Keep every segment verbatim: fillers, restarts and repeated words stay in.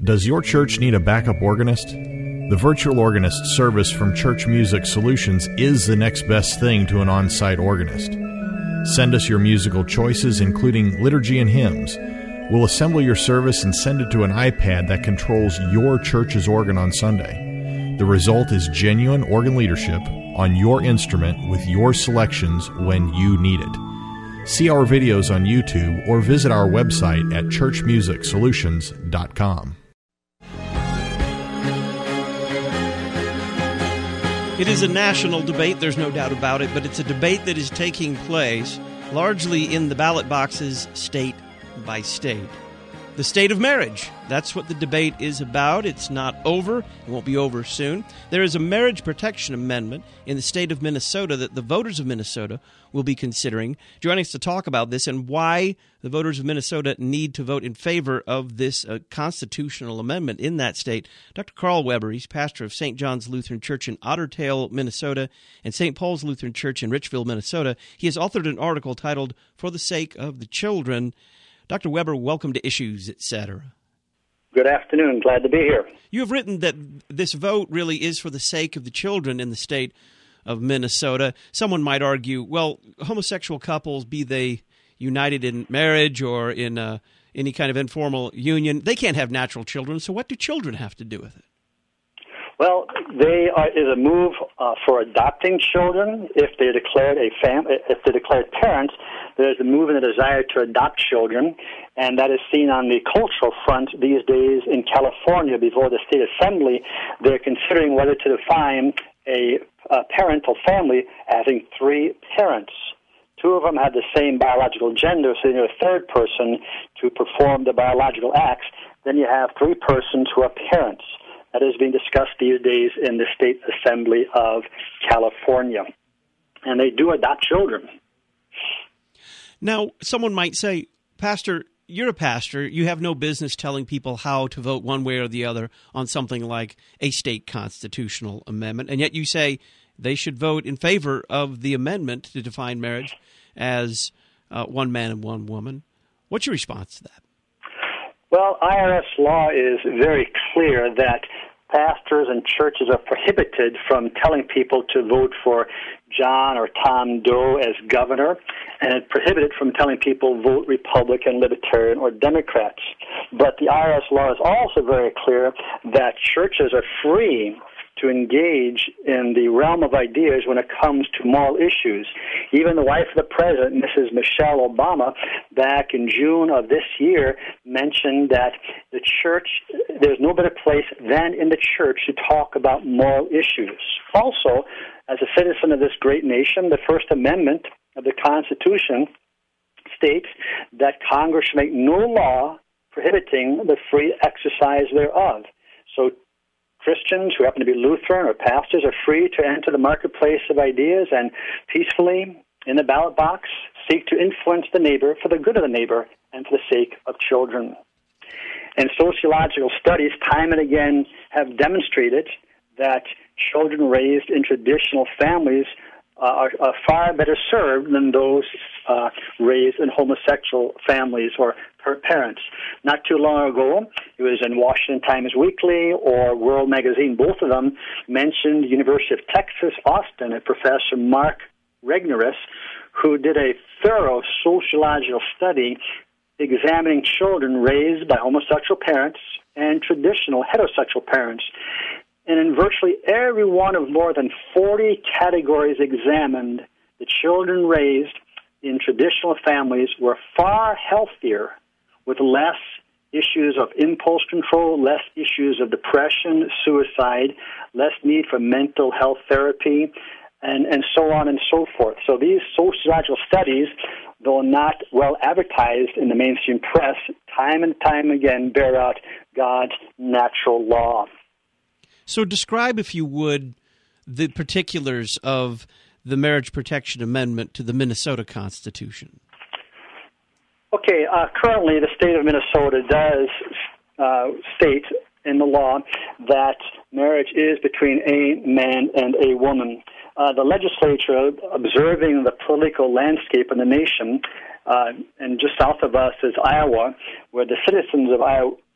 Does your church need a backup organist? The virtual organist service from Church Music Solutions is the next best thing to an on-site organist. Send us your musical choices, including liturgy and hymns. We'll assemble your service and send it to an iPad that controls your church's organ on Sunday. The result is genuine organ leadership on your instrument with your selections when you need it. See our videos on YouTube or visit our website at church music solutions dot com. It is a national debate, there's no doubt about it, but it's a debate that is taking place largely in the ballot boxes state by state. The state of marriage, that's what the debate is about. It's not over. It won't be over soon. There is a marriage protection amendment in the state of Minnesota that the voters of Minnesota will be considering. Joining us to talk about this and why the voters of Minnesota need to vote in favor of this uh, constitutional amendment in that state, Doctor Carl Weber. He's pastor of Saint John's Lutheran Church in Otter Tail, Minnesota, and Saint Paul's Lutheran Church in Richville, Minnesota. He has authored an article titled For the Sake of the Children. Doctor Weber, welcome to Issues, et cetera. Good afternoon. Glad to be here. You have written that this vote really is for the sake of the children in the state of Minnesota. Someone might argue, well, homosexual couples, be they united in marriage or in uh, any kind of informal union, they can't have natural children, so what do children have to do with it? Well, they are, is a move uh, for adopting children. If they're declared a fam, if they're declared parents, there's a move and a desire to adopt children, and that is seen on the cultural front these days in California. Before the state assembly, they're considering whether to define a, a parental family having three parents. Two of them have the same biological gender, so you're a third person to perform the biological acts. Then you have three persons who are parents. That is being discussed these days in the State Assembly of California. And they do adopt children. Now, someone might say, Pastor, you're a pastor. You have no business telling people how to vote one way or the other on something like a state constitutional amendment. And yet you say they should vote in favor of the amendment to define marriage as uh, one man and one woman. What's your response to that? Well, I R S law is very clear that pastors and churches are prohibited from telling people to vote for John or Tom Doe as governor, and it's prohibited from telling people vote Republican, Libertarian, or Democrats. But the I R S law is also very clear that churches are free to engage in the realm of ideas when it comes to moral issues. Even the wife of the president, Missus Michelle Obama, back in June of this year, mentioned that the church, there's no better place than in the church to talk about moral issues. Also, as a citizen of this great nation, the First Amendment of the Constitution states that Congress should make no law prohibiting the free exercise thereof. So Christians who happen to be Lutheran or pastors are free to enter the marketplace of ideas and peacefully, in the ballot box, seek to influence the neighbor for the good of the neighbor and for the sake of children. And sociological studies, time and again, have demonstrated that children raised in traditional families uh, are, are far better served than those uh, raised in homosexual families or per parents. Not too long ago, it was in Washington Times Weekly or World Magazine, both of them mentioned University of Texas, Austin, and Professor Mark Regnerus, who did a thorough sociological study examining children raised by homosexual parents and traditional heterosexual parents. And in virtually every one of more than forty categories examined, the children raised in traditional families were far healthier, with less issues of impulse control, less issues of depression, suicide, less need for mental health therapy, and, and so on and so forth. So these sociological studies, though not well advertised in the mainstream press, time and time again bear out God's natural law. So describe, if you would, the particulars of the Marriage Protection Amendment to the Minnesota Constitution. Okay, uh, currently the state of Minnesota does uh, state in the law that marriage is between a man and a woman. Uh, the legislature, observing the political landscape in the nation, uh, and just south of us is Iowa, where the citizens of Iowa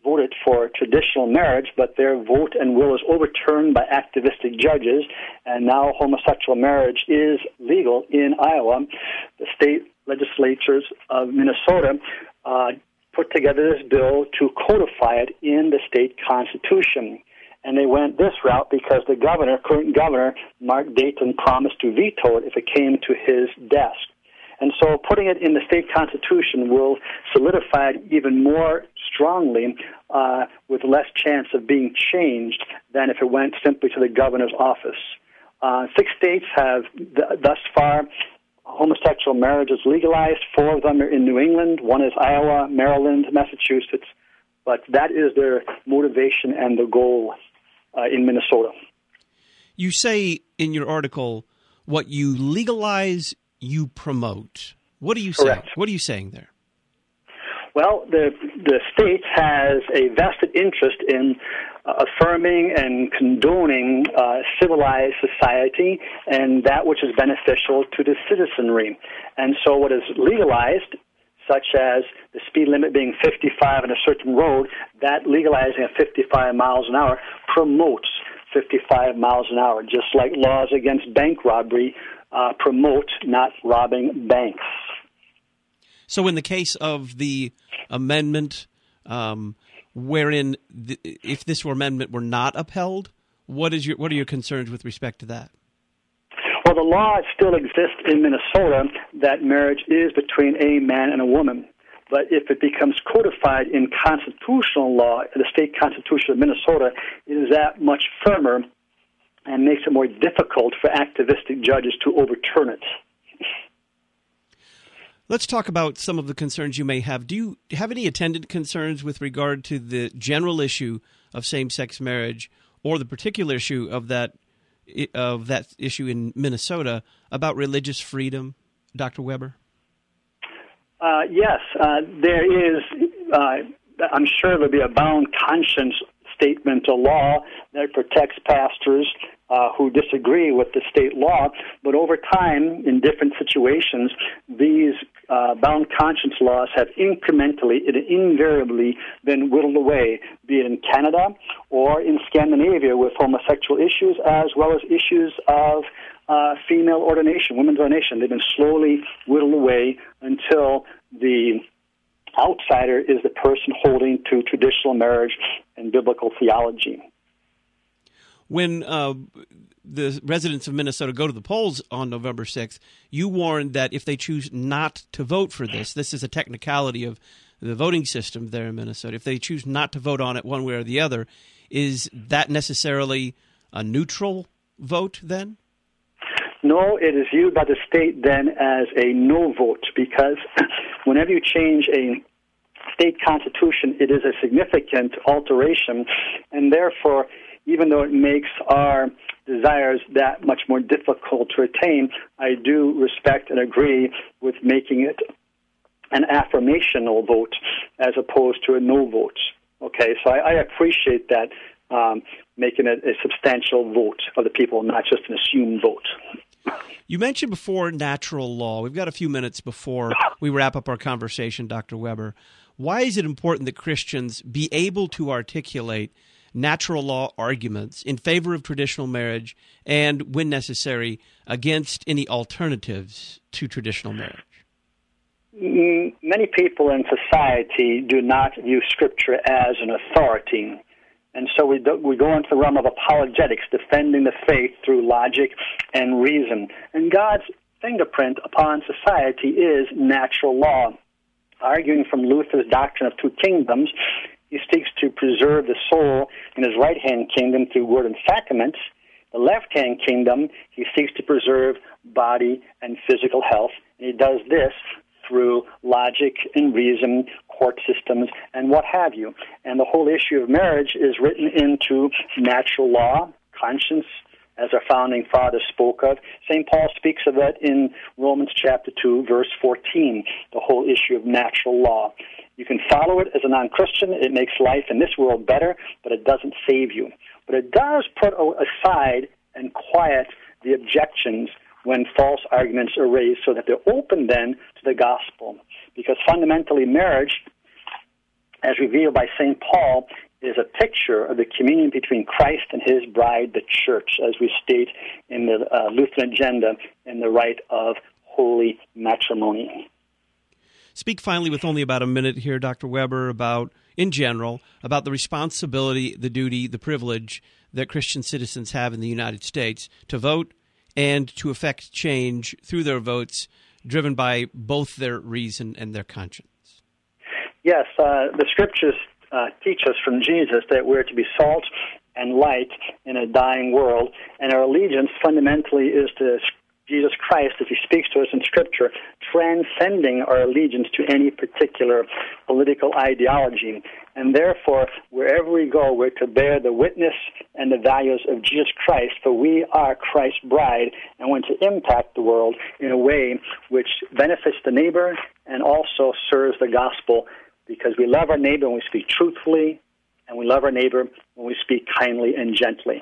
voted for traditional marriage, but their vote and will is overturned by activistic judges, and now homosexual marriage is legal in Iowa. The state legislatures of Minnesota uh, put together this bill to codify it in the state constitution. And they went this route because the governor, current governor, Mark Dayton, promised to veto it if it came to his desk. And so putting it in the state constitution will solidify it even more strongly uh, with less chance of being changed than if it went simply to the governor's office. Uh, six states have th- thus far homosexual marriage is legalized. Four of them are in New England. One is Iowa, Maryland, Massachusetts. But that is their motivation and the goal uh, in Minnesota. You say in your article, what you legalize, you promote. What are you saying? Correct. What are you saying there? Well, the the state has a vested interest in uh, affirming and condoning uh, civilized society and that which is beneficial to the citizenry. And so what is legalized, such as the speed limit being fifty-five on a certain road, that legalizing at fifty-five miles an hour promotes fifty-five miles an hour, just like laws against bank robbery uh, promote not robbing banks. So in the case of the amendment, um, wherein the, if this were amendment were not upheld, what is your what are your concerns with respect to that? Well, the law still exists in Minnesota that marriage is between a man and a woman. But if it becomes codified in constitutional law, the state constitution of Minnesota, it is that much firmer and makes it more difficult for activistic judges to overturn it. Let's talk about some of the concerns you may have. Do you have any attendant concerns with regard to the general issue of same-sex marriage or the particular issue of that of that issue in Minnesota about religious freedom, Doctor Weber? Uh, yes, uh, there is, uh, I'm sure there'll be a bound conscience statement of law that protects pastors uh, who disagree with the state law, but over time, in different situations, these uh, bound conscience laws have incrementally and invariably been whittled away, be it in Canada or in Scandinavia with homosexual issues, as well as issues of uh, female ordination, women's ordination. They've been slowly whittled away until the outsider is the person holding to traditional marriage and biblical theology. When uh, the residents of Minnesota go to the polls on November sixth, you warned that if they choose not to vote for this, this is a technicality of the voting system there in Minnesota, if they choose not to vote on it one way or the other, is that necessarily a neutral vote then? No, it is viewed by the state then as a no vote, because whenever you change a state constitution, it is a significant alteration, and therefore, even though it makes our desires that much more difficult to attain, I do respect and agree with making it an affirmational vote as opposed to a no vote. Okay, so I, I appreciate that, um, making it a substantial vote of the people, not just an assumed vote. You mentioned before natural law. We've got a few minutes before we wrap up our conversation, Doctor Weber. Why is it important that Christians be able to articulate natural law arguments in favor of traditional marriage and, when necessary, against any alternatives to traditional marriage? Many people in society do not view Scripture as an authority. And so we, do, we go into the realm of apologetics, defending the faith through logic and reason. And God's fingerprint upon society is natural law. Arguing from Luther's doctrine of two kingdoms, he seeks to preserve the soul in his right-hand kingdom through word and sacraments. The left-hand kingdom, he seeks to preserve body and physical health. And he does this through logic and reason, court systems, and what have you. And the whole issue of marriage is written into natural law, conscience, as our founding fathers spoke of. Saint Paul speaks of it in Romans chapter two, verse fourteen, the whole issue of natural law. You can follow it as a non-Christian. It makes life in this world better, but it doesn't save you. But it does put aside and quiet the objections when false arguments are raised so that they're open then to the gospel. Because fundamentally marriage, as revealed by Saint Paul, is a picture of the communion between Christ and his bride, the church, as we state in the uh, Lutheran agenda in the rite of holy matrimony. Speak finally, with only about a minute here, Doctor Weber, about, in general, about the responsibility, the duty, the privilege that Christian citizens have in the United States to vote and to effect change through their votes, driven by both their reason and their conscience. Yes, uh, the Scriptures uh, teach us from Jesus that we're to be salt and light in a dying world, and our allegiance fundamentally is to Jesus Christ, as he speaks to us in Scripture, transcending our allegiance to any particular political ideology. And therefore, wherever we go, we're to bear the witness and the values of Jesus Christ, for we are Christ's bride, and want to impact the world in a way which benefits the neighbor and also serves the gospel, because we love our neighbor when we speak truthfully, and we love our neighbor when we speak kindly and gently.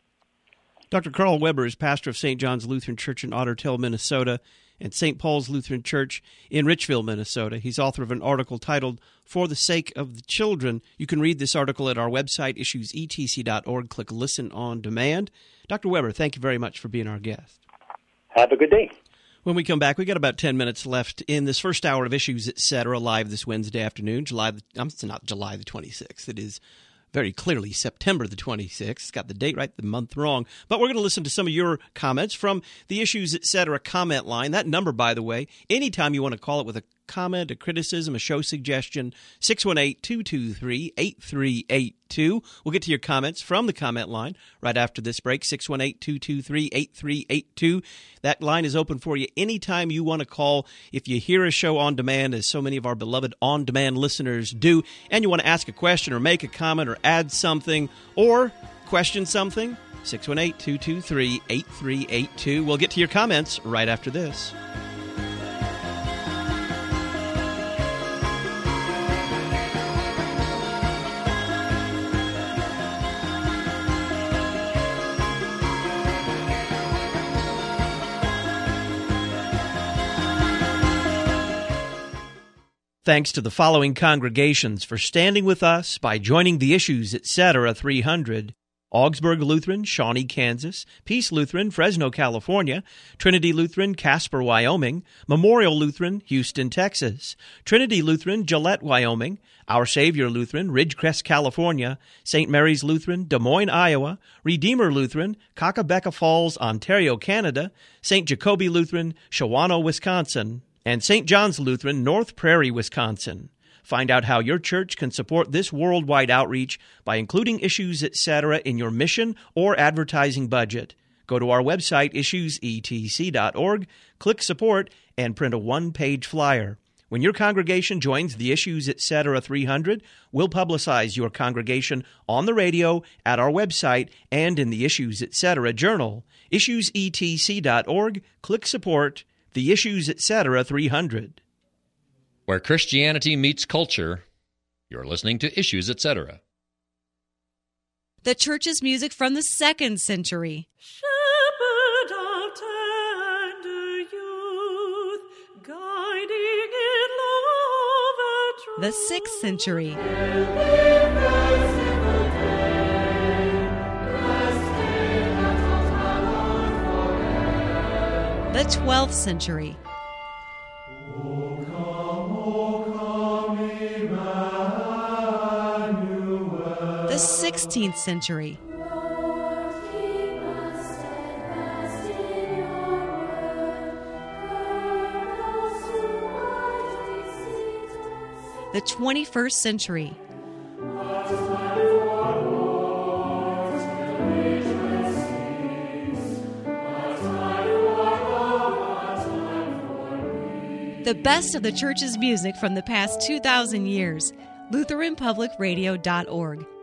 Doctor Carl Weber is pastor of Saint John's Lutheran Church in Otter Tail, Minnesota, and Saint Paul's Lutheran Church in Richville, Minnesota. He's author of an article titled, For the Sake of the Children. You can read this article at our website, issues e t c dot org. Click Listen on Demand. Doctor Weber, thank you very much for being our guest. Have a good day. When we come back, we got about ten minutes left in this first hour of Issues, et cetera, live this Wednesday afternoon, July. The, um, it's not July the twenty-sixth. It is very clearly September the twenty-sixth. It's got the date right, the month wrong. But we're going to listen to some of your comments from the Issues, et cetera comment line. That number, by the way, anytime you want to call it with a comment, a criticism, a show suggestion, six one eight, two two three, eight three eight two. We'll get to your comments from the comment line right after this break, six one eight, two two three, eight three eight two. That line is open for you anytime you want to call. If you hear a show on demand, as so many of our beloved on-demand listeners do, and you want to ask a question or make a comment or add something or question something, six one eight, two two three, eight three eight two. We'll get to your comments right after this. Thanks to the following congregations for standing with us by joining the Issues, et cetera three hundred. Augsburg Lutheran, Shawnee, Kansas; Peace Lutheran, Fresno, California; Trinity Lutheran, Casper, Wyoming; Memorial Lutheran, Houston, Texas; Trinity Lutheran, Gillette, Wyoming; Our Savior Lutheran, Ridgecrest, California; Saint Mary's Lutheran, Des Moines, Iowa; Redeemer Lutheran, Kakabeka Falls, Ontario, Canada; Saint Jacobi Lutheran, Shawano, Wisconsin; and Saint John's Lutheran, North Prairie, Wisconsin. Find out how your church can support this worldwide outreach by including Issues, et cetera in your mission or advertising budget. Go to our website, issues e t c dot org, click Support, and print a one-page flyer. When your congregation joins the Issues, et cetera three hundred, we'll publicize your congregation on the radio, at our website, and in the Issues, et cetera journal. issues e t c dot org, click Support, the Issues, et cetera three hundred. Where Christianity meets culture, you're listening to Issues, et cetera. The church's music from the second century. Shepherd of tender youth, guiding in love and truth. The sixth century. The twelfth century. The sixteenth century. The twenty-first century. The best of the church's music from the past two thousand years. Lutheran Public Radio dot org.